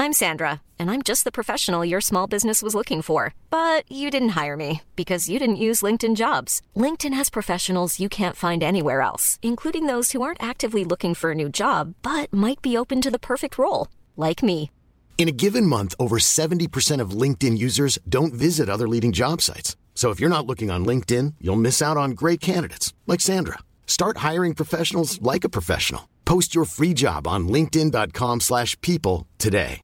I'm Sandra, and I'm just the professional your small business was looking for. But you didn't hire me because you didn't use LinkedIn Jobs. LinkedIn has professionals you can't find anywhere else, including those who aren't actively looking for a new job, but might be open to the perfect role, like me. In a given month, over 70% of LinkedIn users don't visit other leading job sites. So if you're not looking on LinkedIn, you'll miss out on great candidates like Sandra. Start hiring professionals like a professional. Post your free job on linkedin.com/people today.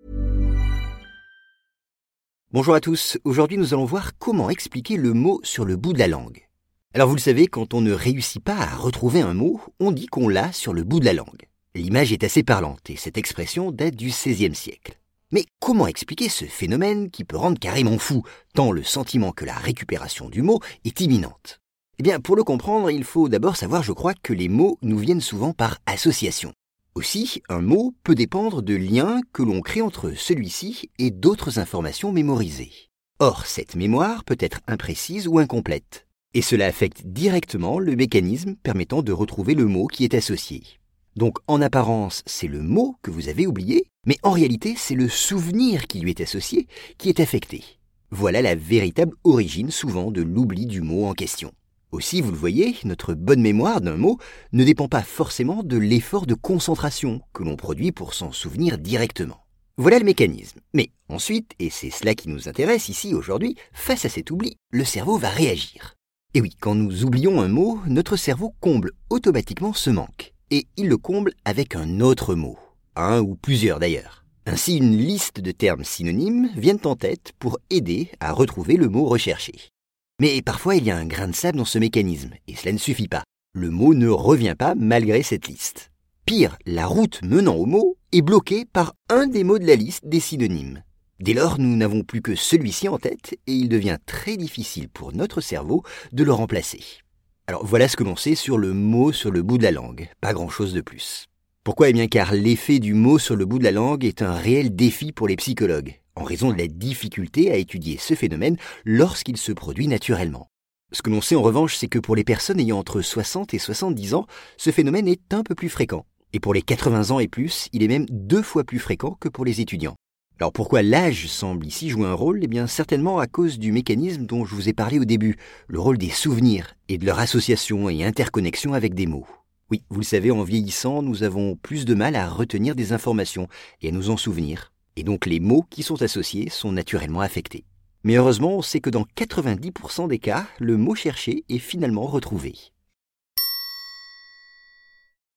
Bonjour à tous, aujourd'hui nous allons voir comment expliquer le mot sur le bout de la langue. Alors vous le savez, quand on ne réussit pas à retrouver un mot, on dit qu'on l'a sur le bout de la langue. L'image est assez parlante et cette expression date du XVIe siècle. Mais comment expliquer ce phénomène qui peut rendre carrément fou, tant le sentiment que la récupération du mot est imminente? Eh bien, pour le comprendre, il faut d'abord savoir, je crois, que les mots nous viennent souvent par association. Aussi, un mot peut dépendre de liens que l'on crée entre celui-ci et d'autres informations mémorisées. Or, cette mémoire peut être imprécise ou incomplète. Et cela affecte directement le mécanisme permettant de retrouver le mot qui est associé. Donc, en apparence, c'est le mot que vous avez oublié, mais en réalité, c'est le souvenir qui lui est associé qui est affecté. Voilà la véritable origine souvent de l'oubli du mot en question. Aussi, vous le voyez, notre bonne mémoire d'un mot ne dépend pas forcément de l'effort de concentration que l'on produit pour s'en souvenir directement. Voilà le mécanisme. Mais ensuite, et c'est cela qui nous intéresse ici aujourd'hui, face à cet oubli, le cerveau va réagir. Et oui, quand nous oublions un mot, notre cerveau comble automatiquement ce manque. Et il le comble avec un autre mot, un ou plusieurs d'ailleurs. Ainsi, une liste de termes synonymes viennent en tête pour aider à retrouver le mot recherché. Mais parfois, il y a un grain de sable dans ce mécanisme, et cela ne suffit pas. Le mot ne revient pas malgré cette liste. Pire, la route menant au mot est bloquée par un des mots de la liste des synonymes. Dès lors, nous n'avons plus que celui-ci en tête, et il devient très difficile pour notre cerveau de le remplacer. Alors voilà ce que l'on sait sur le mot sur le bout de la langue, pas grand-chose de plus. Pourquoi ? Eh bien car l'effet du mot sur le bout de la langue est un réel défi pour les psychologues, en raison de la difficulté à étudier ce phénomène lorsqu'il se produit naturellement. Ce que l'on sait en revanche, c'est que pour les personnes ayant entre 60 et 70 ans, ce phénomène est un peu plus fréquent. Et pour les 80 ans et plus, il est même 2 fois plus fréquent que pour les étudiants. Alors pourquoi l'âge semble ici jouer un rôle ? Eh bien certainement à cause du mécanisme dont je vous ai parlé au début, le rôle des souvenirs et de leur association et interconnexion avec des mots. Oui, vous le savez, en vieillissant, nous avons plus de mal à retenir des informations et à nous en souvenir. Et donc les mots qui sont associés sont naturellement affectés. Mais heureusement, on sait que dans 90% des cas, le mot cherché est finalement retrouvé.